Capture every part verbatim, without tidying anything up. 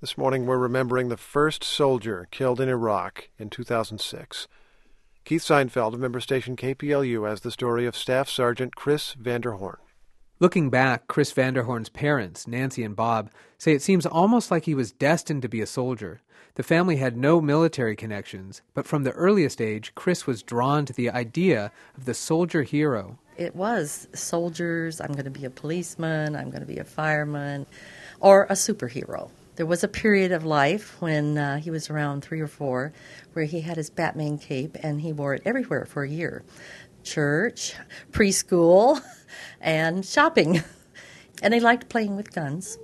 This morning we're remembering the first soldier killed in Iraq in two thousand six. Keith Seinfeld of member station K P L U has the story of Staff Sergeant Chris Vanderhorn. Looking back, Chris Vanderhorn's parents, Nancy and Bob, say it seems almost like he was destined to be a soldier. The family had no military connections, but from the earliest age, Chris was drawn to the idea of the soldier hero. It was soldiers, I'm going to be a policeman, I'm going to be a fireman, or a superhero. There was a period of life when uh, he was around three or four where he had his Batman cape and he wore it everywhere for a year. Church, preschool, and shopping. And he liked playing with guns.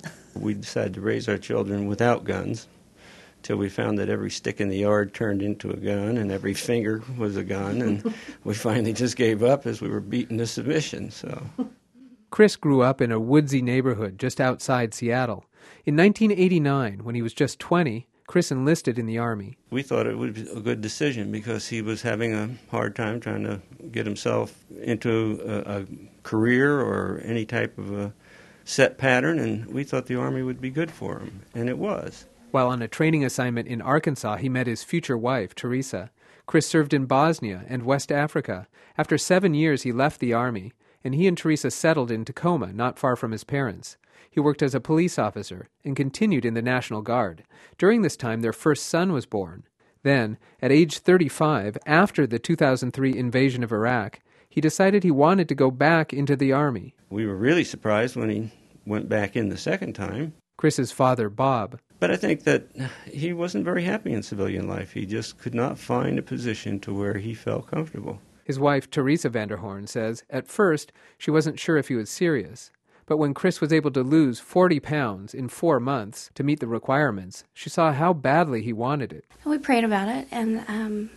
We decided to raise our children without guns till we found that every stick in the yard turned into a gun and every finger was a gun, and we finally just gave up as we were beaten to submission. So, Chris grew up in a woodsy neighborhood just outside Seattle. In nineteen eighty-nine, when he was just twenty, Chris enlisted in the Army. We thought it would be a good decision because he was having a hard time trying to get himself into a, a career or any type of a set pattern, and we thought the Army would be good for him, and it was. While on a training assignment in Arkansas, he met his future wife, Teresa. Chris served in Bosnia and West Africa. After seven years, he left the Army, and he and Teresa settled in Tacoma, not far from his parents. He worked as a police officer and continued in the National Guard. During this time, their first son was born. Then, at age thirty-five, after the two thousand three invasion of Iraq, he decided he wanted to go back into the Army. We were really surprised when he went back in the second time. Chris's father, Bob. But I think that he wasn't very happy in civilian life. He just could not find a position to where he felt comfortable. His wife, Teresa Vanderhorn, says at first she wasn't sure if he was serious. But when Chris was able to lose forty pounds in four months to meet the requirements, she saw how badly he wanted it. We prayed about it, and um,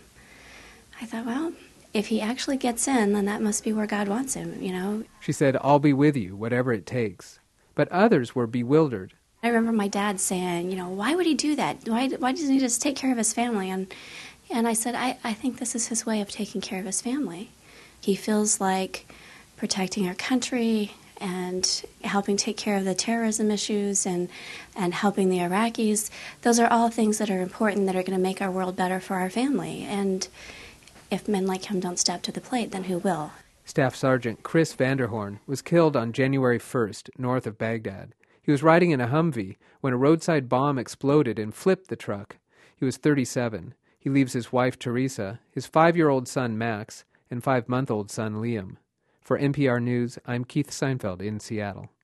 I thought, well, if he actually gets in, then that must be where God wants him, you know. She said, I'll be with you, whatever it takes. But others were bewildered. I remember my dad saying, you know, why would he do that? Why, why doesn't he just take care of his family? And and I said, I, I think this is his way of taking care of his family. He feels like protecting our country and helping take care of the terrorism issues and, and helping the Iraqis. Those are all things that are important that are going to make our world better for our family. And if men like him don't step to the plate, then who will? Staff Sergeant Chris Vanderhorn was killed on January first, north of Baghdad. He was riding in a Humvee when a roadside bomb exploded and flipped the truck. He was thirty-seven. He leaves his wife, Teresa, his five-year-old son, Max, and five-month-old son, Liam. For N P R News, I'm Keith Seinfeld in Seattle.